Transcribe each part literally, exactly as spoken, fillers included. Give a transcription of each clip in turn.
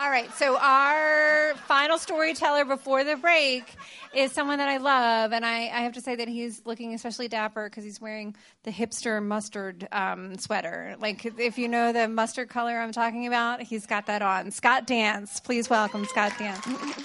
All right, so our final storyteller before the break is someone that I love, and I, I have to say that he's looking especially dapper because he's wearing the hipster mustard um, sweater. Like, if you know the mustard color I'm talking about, he's got that on. Scott Dance. Please welcome Scott Dance.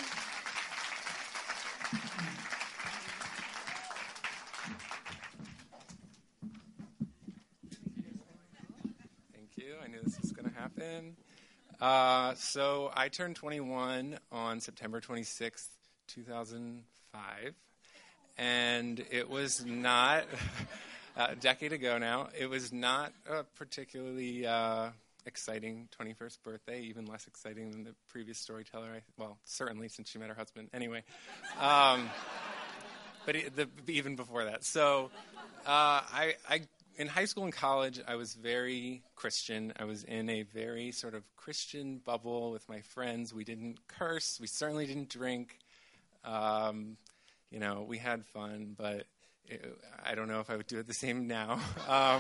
Thank you. I knew this was going to happen. Uh, so I turned twenty-one on September twenty-sixth, two thousand five, and it was not a decade ago now. It was not a particularly uh, exciting twenty-first birthday, even less exciting than the previous storyteller. I, well, certainly since she met her husband. Anyway, um, but it, the, even before that. So uh, I. I In high school and college, I was very Christian. I was in a very sort of Christian bubble with my friends. We didn't curse. We certainly didn't drink. Um, you know, we had fun, but it, I don't know if I would do it the same now. um,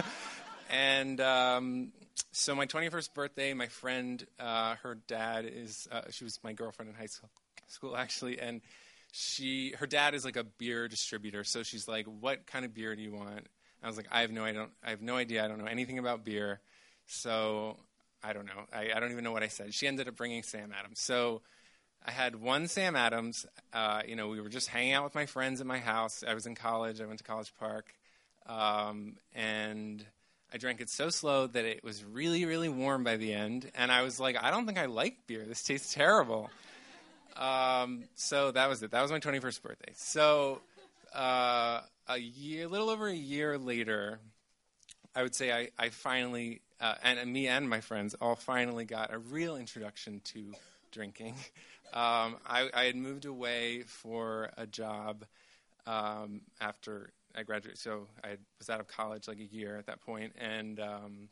and um, so my twenty-first birthday, my friend, uh, her dad is, uh, she was my girlfriend in high school, school actually, and she, her dad is like a beer distributor. So she's like, what kind of beer do you want? I was like, I have no, I don't, I have no idea. I don't know anything about beer, so I don't know. I, I don't even know what I said. She ended up bringing Sam Adams. So I had one Sam Adams. Uh, you know, we were just hanging out with my friends at my house. I was in college. I went to College Park, um, and I drank it so slow that it was really, really warm by the end. And I was like, I don't think I like beer. This tastes terrible. Um, so that was it. That was my twenty-first birthday. So. Uh, a year, a little over a year later, I would say I, I finally, uh, and, and me and my friends all finally got a real introduction to drinking. Um, I, I had moved away for a job um, after I graduated, so I was out of college like a year at that point, and um,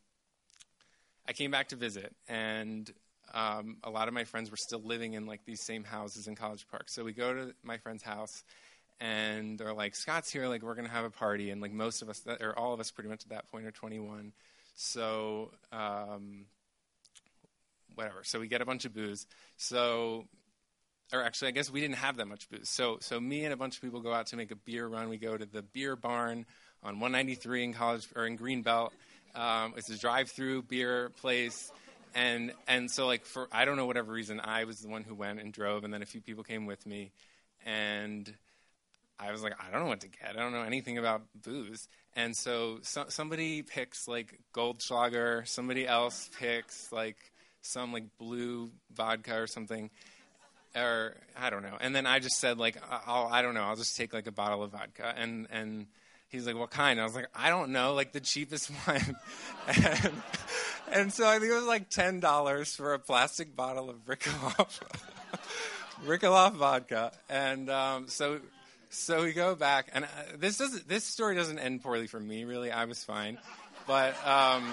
I came back to visit, and um, a lot of my friends were still living in like these same houses in College Park. So we go to my friend's house. And they're like, Scott's here, like, we're going to have a party. And, like, most of us, or all of us pretty much at that point are twenty-one. So, um, whatever. So we get a bunch of booze. So, or actually, I guess we didn't have that much booze. So, so me and a bunch of people go out to make a beer run. We go to the Beer Barn on one ninety-three in College, or in Greenbelt. Um, it's a drive-through beer place. And, and so, like, for, I don't know, whatever reason, I was the one who went and drove. And then a few people came with me. And I was like, I don't know what to get. I don't know anything about booze. And so, so somebody picks, like, Goldschlager. Somebody else picks, like, some, like, blue vodka or something. Or, I don't know. And then I just said, like, I'll, I don't know. I'll just take, like, a bottle of vodka. And and he's like, what kind? And I was like, I don't know. Like, the cheapest one. and, and so I think it was, like, ten dollars for a plastic bottle of Rickeloff. Rickeloff vodka. And um, so... So we go back, and uh, this doesn't. This story doesn't end poorly for me, really. I was fine, but um,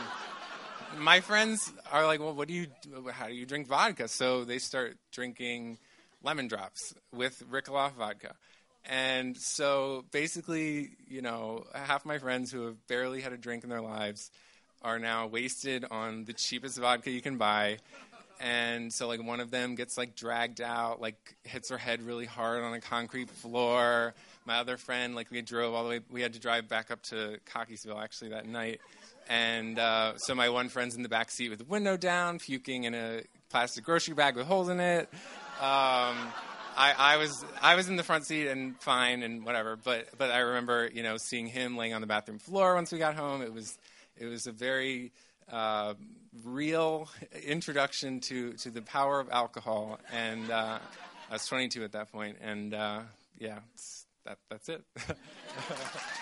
my friends are like, "Well, what do you? How do you drink vodka?" So they start drinking lemon drops with Rickeloff vodka, and so basically, you know, half my friends who have barely had a drink in their lives are now wasted on the cheapest vodka you can buy. And so, like, one of them gets, like, dragged out, like, hits her head really hard on a concrete floor. My other friend, like, we drove all the way. We had to drive back up to Cockeysville, actually, that night. And uh, so my one friend's in the back seat with the window down, puking in a plastic grocery bag with holes in it. Um, I, I was I was in the front seat and fine and whatever. But but I remember, you know, seeing him laying on the bathroom floor once we got home. It was it was a very... Uh, real introduction to, to the power of alcohol, and uh, I was twenty-two at that point, and uh, yeah, it's, that that's it.